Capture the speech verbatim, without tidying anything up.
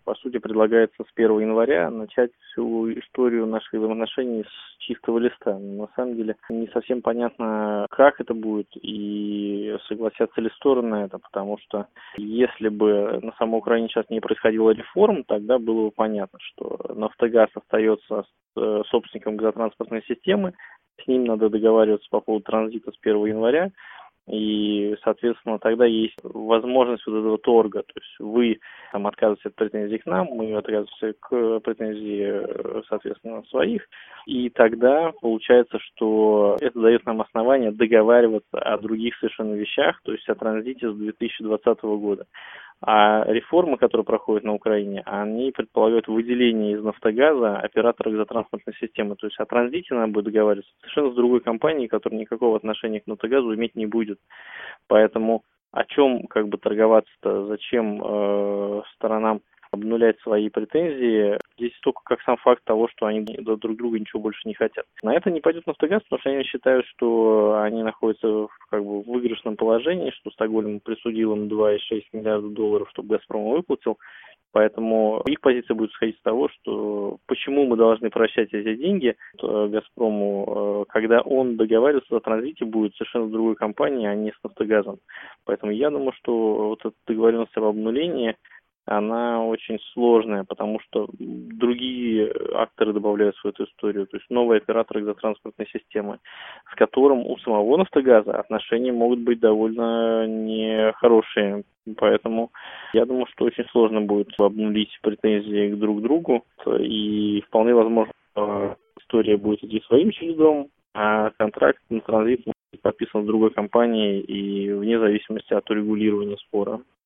по сути, предлагается с первого января начать всю историю наших взаимоотношений с чистого листа. На самом деле не совсем понятно, как это будет и согласятся ли стороны на это, потому что если бы на самой Украине сейчас не происходило реформ, тогда было бы понятно, что «Нафтогаз» остается с собственником газотранспортной системы, с ним надо договариваться по поводу транзита с первого января, и, соответственно, тогда есть возможность вот этого торга. То есть вы там отказываетесь от претензий к нам, мы отказываемся к претензии, соответственно, своих. И тогда получается, что это дает нам основание договариваться о других совершенно вещах, то есть о транзите с две тысячи двадцатого года. А реформы, которые проходят на Украине, они предполагают выделение из «Нафтогаза» оператора газотранспортной системы. То есть о транзите надо будет договариваться совершенно с другой компанией, которая никакого отношения к «Нафтогазу» иметь не будет. Поэтому о чем как бы торговаться-то, зачем э, сторонам обнулять свои претензии, здесь только как сам факт того, что они друг друга ничего больше не хотят. На это не пойдет «Нафтогаз», потому что они считают, что они находятся в, как бы, в выигрышном положении, что Стокгольм присудил им два и шесть миллиардов долларов, чтобы «Газпром» выплатил. Поэтому их позиция будет исходить из того, что почему мы должны прощать эти деньги «Газпрому», когда он договаривается о транзите будет совершенно с другой компанией, а не с «Нафтогазом». Поэтому я думаю, что вот эта договоренность об обнулении, она очень сложная, потому что другие акторы добавляются в эту историю. То есть новый оператор газотранспортной системы, с которым у самого «Нафтогаза» отношения могут быть довольно нехорошие. Поэтому я думаю, что очень сложно будет обнулить претензии друг к другу. И вполне возможно, что история будет идти своим чередом, а контракт на транзит может быть подписан с другой компанией и вне зависимости от урегулирования спора.